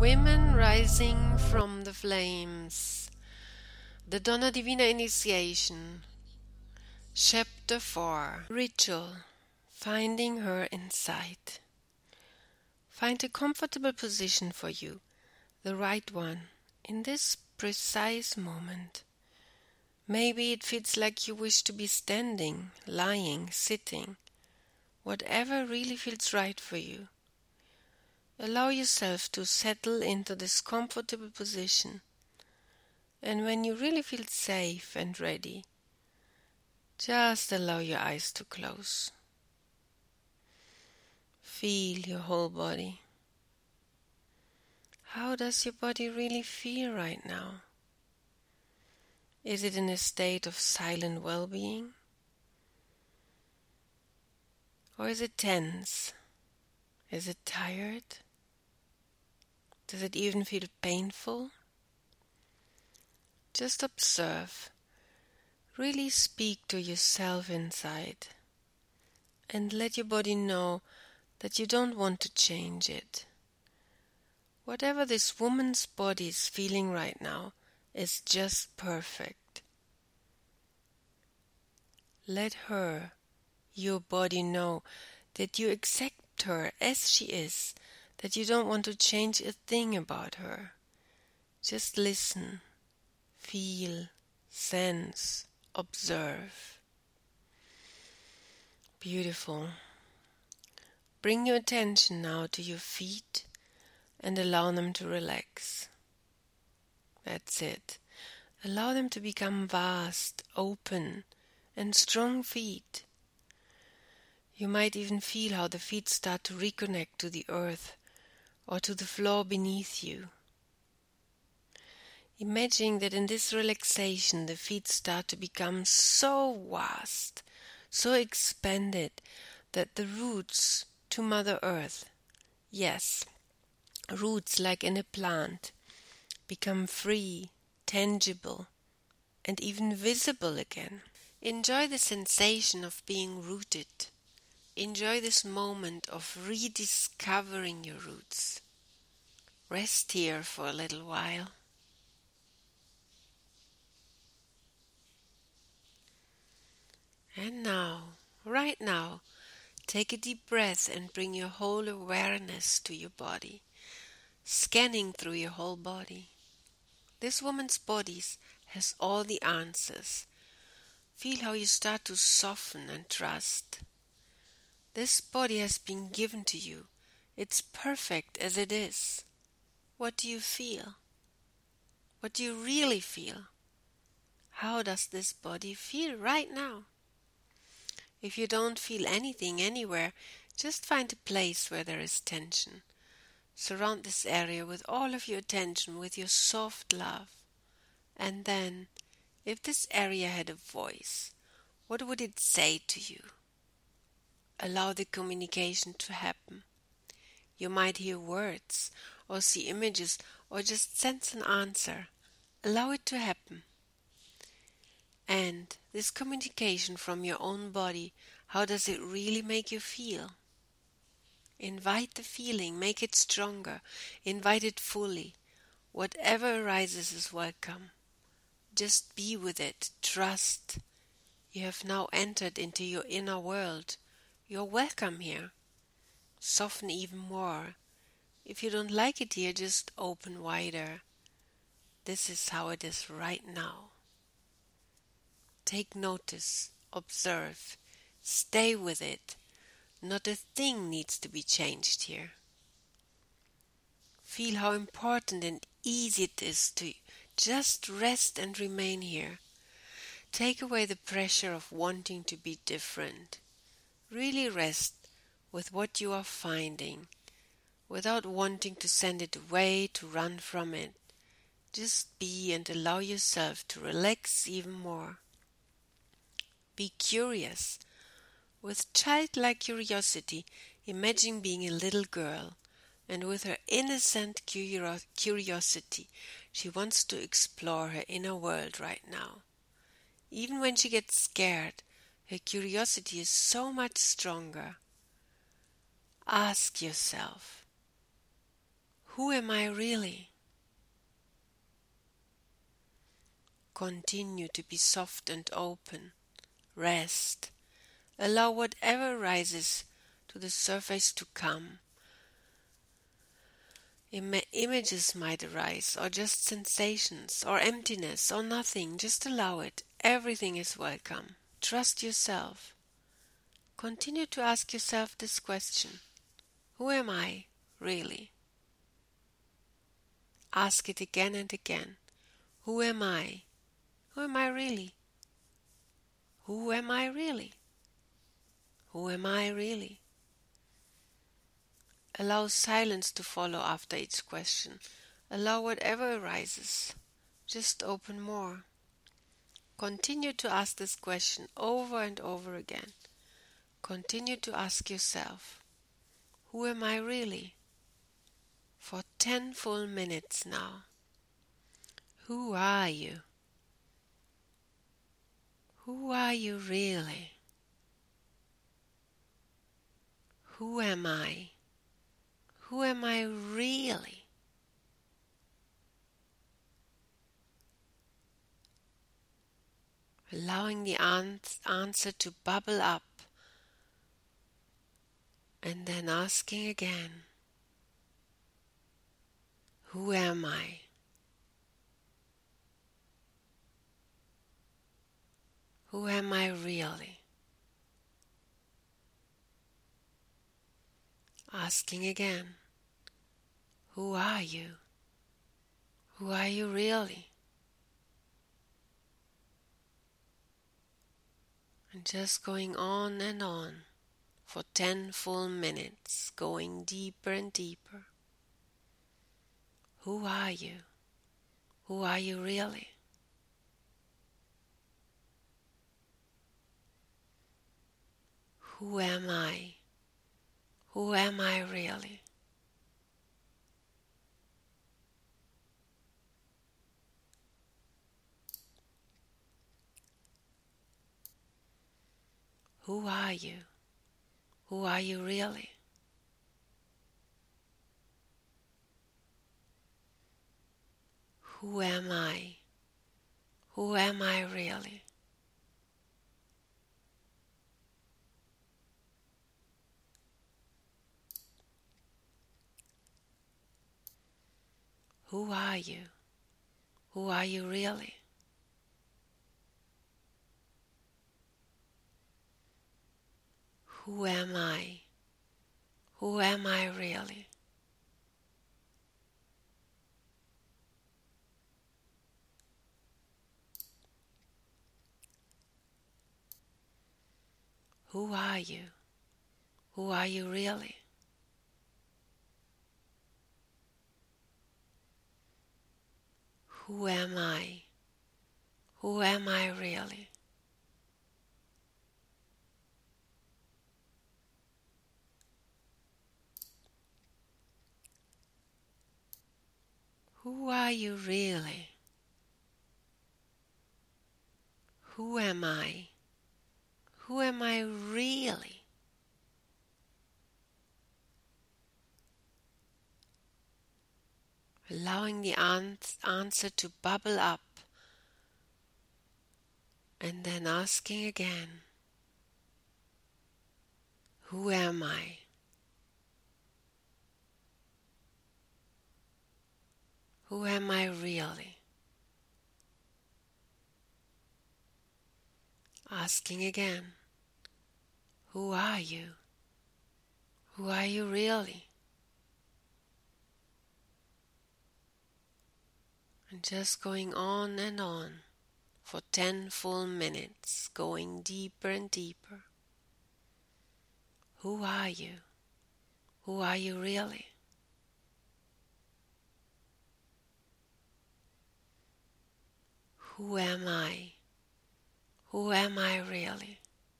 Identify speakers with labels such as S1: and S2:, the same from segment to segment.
S1: Women Rising from the Flames. The Donna Divina Initiation. Chapter 4. Ritual. Finding her inside. Find a comfortable position for you, the right one, in this precise moment. Maybe it feels like you wish to be standing, lying, sitting. Whatever really feels right for you. Allow yourself to settle into this comfortable position, and when you really feel safe and ready, just allow your eyes to close. Feel your whole body. How does your body really feel right now? Is it in a state of silent well-being? Or is it tense? Is it tired? Does it even feel painful? Just observe. Really speak to yourself inside. And let your body know that you don't want to change it. Whatever this woman's body is feeling right now is just perfect. Let her, your body, know that you accept her as she is, that you don't want to change a thing about her. Just listen, feel, sense, observe. Beautiful. Bring your attention now to your feet and allow them to relax. That's it. Allow them to become vast, open, and strong feet. You might even feel how the feet start to reconnect to the earth or to the floor beneath you. Imagine that in this relaxation the feet start to become so vast, so expanded that the roots to Mother Earth, yes, roots like in a plant, become free, tangible, and even visible again. Enjoy the sensation of being rooted. Enjoy this moment of rediscovering your roots. Rest here for a little while. And now, right now, take a deep breath and bring your whole awareness to your body, scanning through your whole body. This woman's body has all the answers. Feel how you start to soften and trust. This body has been given to you. It's perfect as it is. What do you feel? What do you really feel? How does this body feel right now? If you don't feel anything anywhere, just find a place where there is tension. Surround this area with all of your attention, with your soft love. And then, if this area had a voice, what would it say to you? Allow the communication to happen. You might hear words, or see images, or just sense an answer. Allow it to happen. And this communication from your own body, how does it really make you feel? Invite the feeling, make it stronger, invite it fully. Whatever arises is welcome. Just be with it, trust. You have now entered into your inner world. You're welcome here. Soften even more. If you don't like it here, just open wider. This is how it is right now. Take notice, observe, stay with it. Not a thing needs to be changed here. Feel how important and easy it is to just rest and remain here. Take away the pressure of wanting to be different. Really rest with what you are finding, without wanting to send it away, to run from it. Just be and allow yourself to relax even more. Be curious. With childlike curiosity, imagine being a little girl, and with her innocent curiosity, she wants to explore her inner world right now. Even when she gets scared, her curiosity is so much stronger. Ask yourself, Who am I really? Continue to be soft and open. Rest. Allow whatever rises to the surface to come. Images might arise, or just sensations, or emptiness, or nothing. Just allow it. Everything is welcome. Trust yourself. Continue to ask yourself this question. Who am I, really? Ask it again and again. Who am I? Who am I really? Who am I really? Who am I really? Allow silence to follow after each question. Allow whatever arises. Just open more. Continue to ask this question over and over again. Continue to ask yourself, who am I really? For 10 full minutes now. Who are you? Who are you really? Who am I? Who am I really? Allowing the answer to bubble up, and then asking again, who am I? Who am I really? Asking again, who are you? Who are you really? And just going on and on for 10 full minutes, going deeper and deeper. Who are you? Who are you really? Who am I? Who am I really? Who are you? Who are you really? Who am I? Who am I really? Who are you? Who are you really? Who am I? Who am I really? Who are you? Who are you really? Who am I? Who am I really? Who are you really? Who am I? Who am I really? Allowing the answer to bubble up, and then asking again, who am I? Who am I really? Asking again, who are you? Who are you really? And just going on and on for 10 full minutes, going deeper and deeper. Who are you? Who are you really? Who am I? Who am I really?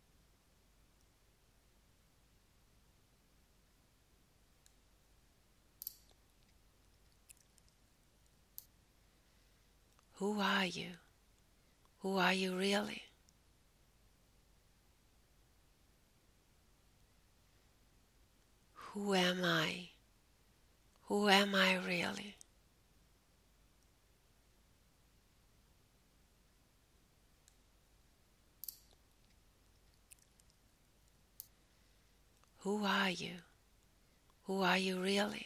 S1: Who are you? Who are you really? Who am I? Who am I really? Who are you? Who are you really?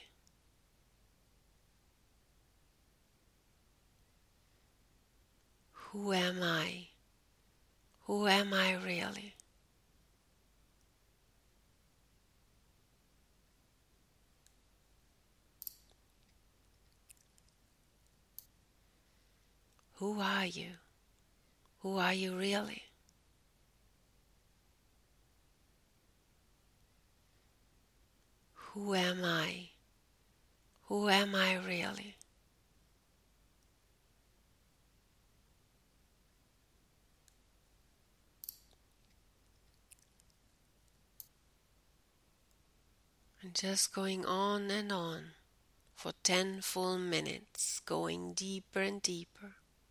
S1: Who am I? Who am I really? Who are you? Who are you really? Who am I? Who am I really? And just going on and on for 10 full minutes, going deeper and deeper.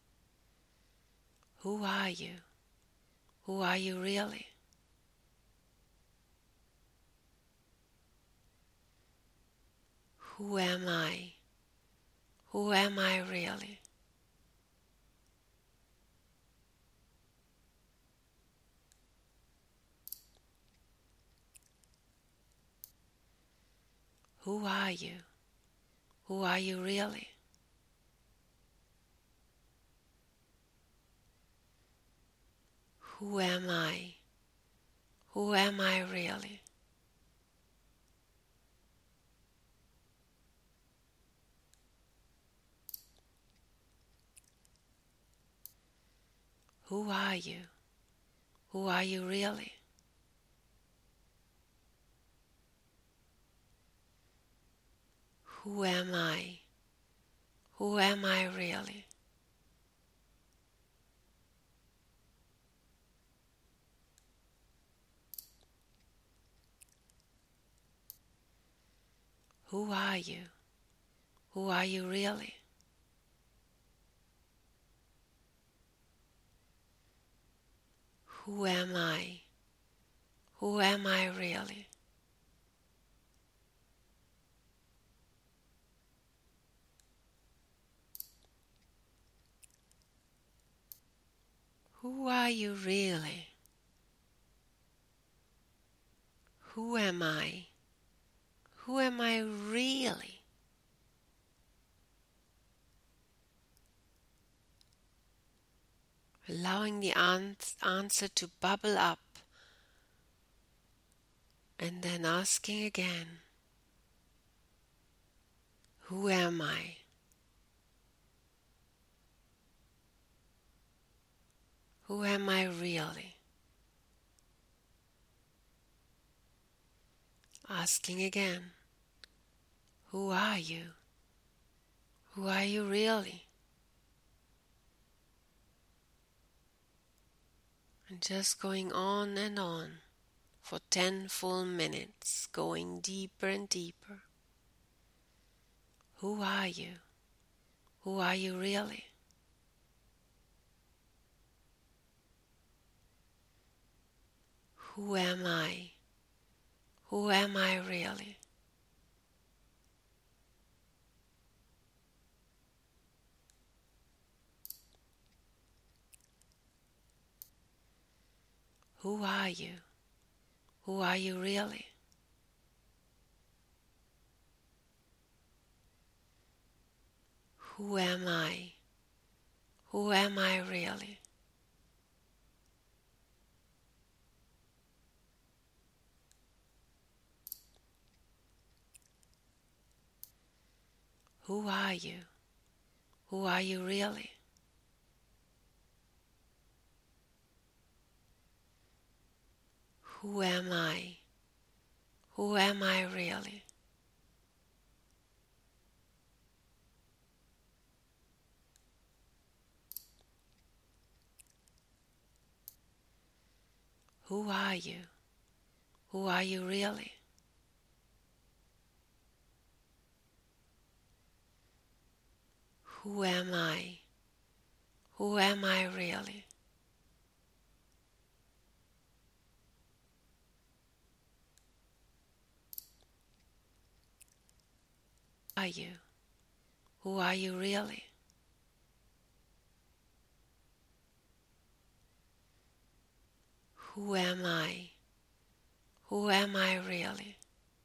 S1: Who are you? Who are you really? Who am I? Who am I really? Who are you? Who are you really? Who am I? Who am I really? Who are you? Who are you really? Who am I? Who am I really? Who are you? Who are you really? Who am I? Who am I really? Who are you really? Who am I? Who am I really? Allowing the answer to bubble up and then asking again, who am I? Who am I really? Asking again, who are you? Who are you really? And just going on and on for 10 full minutes, going deeper and deeper. Who are you? Who are you really? Who am I? Who am I really? Who are you? Who are you really? Who am I? Who am I really? Who are you? Who are you really? Who am I? Who am I really? Who are you? Who are you really? Who am I? Who am I really? Are you? Who are you really? Who am I? Who am I really?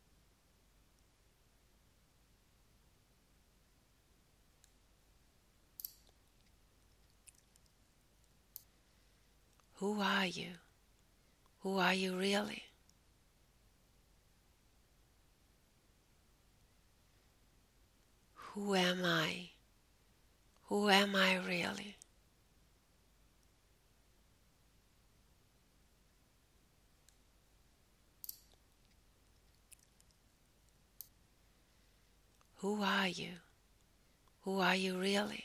S1: Who are you? Who are you really? Who am I? Who am I really? Who are you? Who are you really?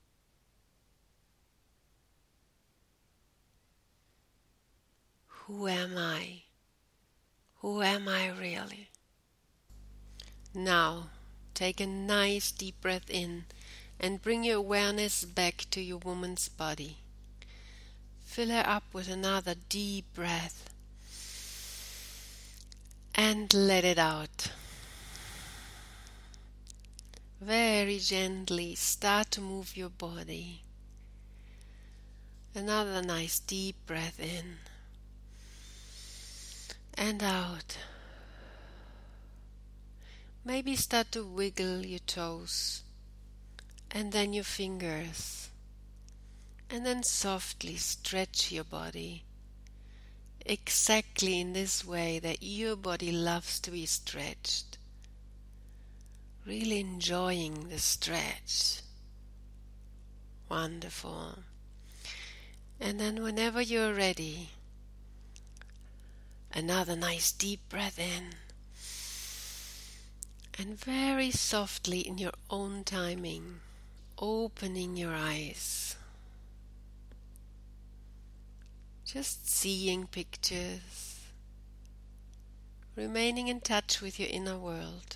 S1: Who am I? Who am I really? Now, take a nice deep breath in and bring your awareness back to your woman's body. Fill her up with another deep breath and let it out. Very gently start to move your body. Another nice deep breath in and out. Maybe start to wiggle your toes and then your fingers, and then softly stretch your body exactly in this way that your body loves to be stretched. Really enjoying the stretch. Wonderful. And then whenever you're ready, another nice deep breath in. And very softly in your own timing, opening your eyes. Just seeing pictures. Remaining in touch with your inner world.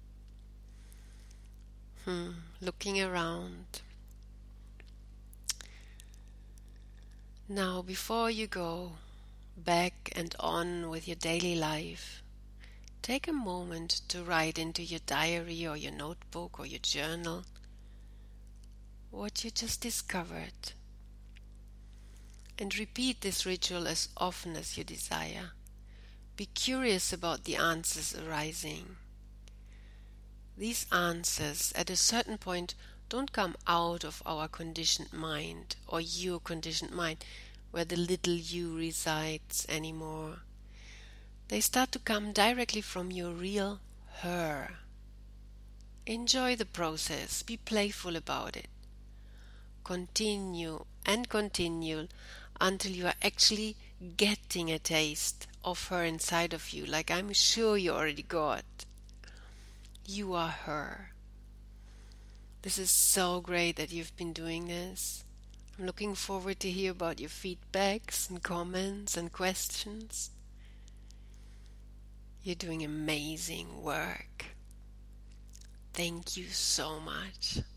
S1: Looking around. Now, before you go back and on with your daily life, take a moment to write into your diary or your notebook or your journal what you just discovered. And repeat this ritual as often as you desire. Be curious about the answers arising. These answers at a certain point don't come out of our conditioned mind or your conditioned mind where the little you resides anymore. They start to come directly from your real her. Enjoy the process. Be playful about it. Continue and continue until you are actually getting a taste of her inside of you, like I'm sure you already got. You are her. This is so great that you've been doing this. I'm looking forward to hear about your feedbacks and comments and questions. You're doing amazing work. Thank you so much.